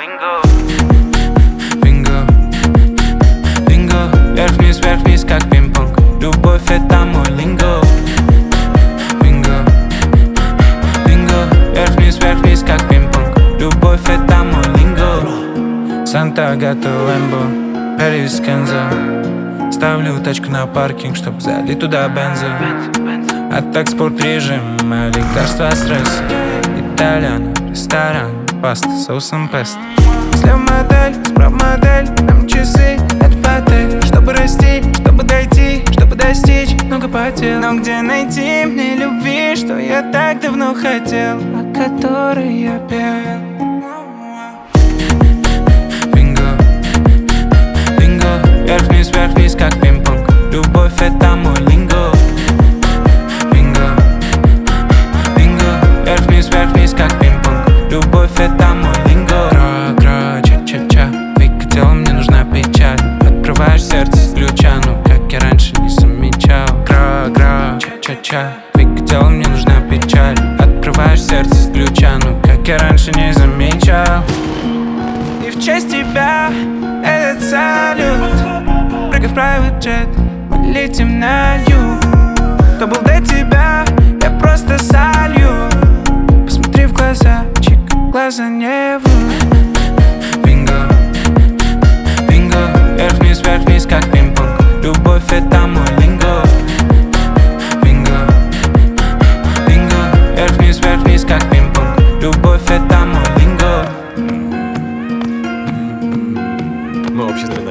линго. Бинго, бинго, вверх-вниз, как пинг-понг. Любовь — это мой линго. Бинго, бинго, вверх-вниз, как пинг-понг. Любовь — это мой линго. Санта Агата Лэмбо, Пэрис Кенза. Ставлю тачку на паркинг, чтоб залить туда бенза. А так спорт режим, а лекарство от стресса. Итальян, ресторан, паста с соусом песто. Слева модель, справа модель, нам часы, это потель. Чтобы расти, чтобы дойти, чтобы достичь, много потерь. Но где найти мне любви, что я так давно хотел, о которой я пел? Бинго, бинго, вверх-вниз, как пинг-понг. Любовь — это мой линго. Бинго, бинго, вверх-вниз, как пинг-понг. Любовь — это мой линго. Гра-гра, ча-ча-ча, выкатила, мне нужна печаль. Открываешь сердце с ключа, ну как я раньше не замечал. Гра-гра, ча-ча-ча, выкатила, мне нужна печаль. Открываешь сердце с ключа, ну как я раньше не замечал. И в честь тебя этот салют. Прыгай в private jet, мы летим на юг. Кто был до тебя, я просто солью. Посмотри в глаза, чик, глаза не врут. Бинго, бинго, вверх-вниз, как пинг-понг. Любовь — это мой линго. Бинго, бинго, вверх-вниз, как пинг-понг. Любовь — это мой линго. Мы общество